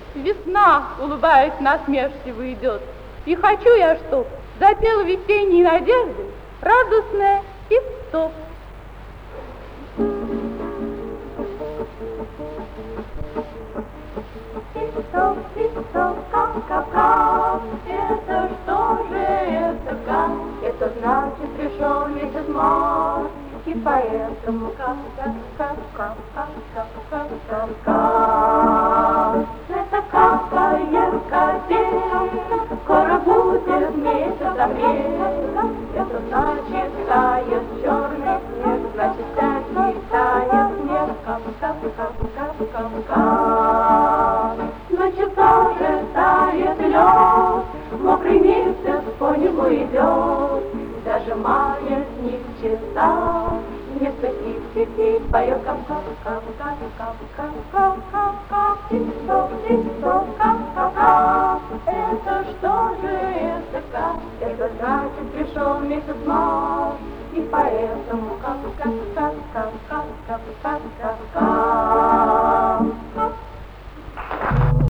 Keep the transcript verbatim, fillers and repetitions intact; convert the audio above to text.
Весна, улыбаясь, насмешливо идет. И хочу я, чтоб запел весенней надежды радостная тип-топ. Тип-топ, тип-топ, кап-кап-кап, это что же это как? Это значит, пришел месяц март, и поэтому кап-кап-кап-кап-кап-кап-кап. Это капает капель, скоро будет месяц апрель. Это значит, тает черный снег, значит, всякий тает снег. Кап-кап-кап-кап-кап. Ночью тоже тает лед, мокрый месяц по нему идет. Даже маятник часа не спасит, сидит, поет кап-кап-кап-кап-кап-кап-кап-кап. Тип-топ, тип-топ, кап-кап-кап. Это что же это как? Это значит, пришел месяц март, и поэтому кап-кап-кап-кап-кап-кап-кап-кап.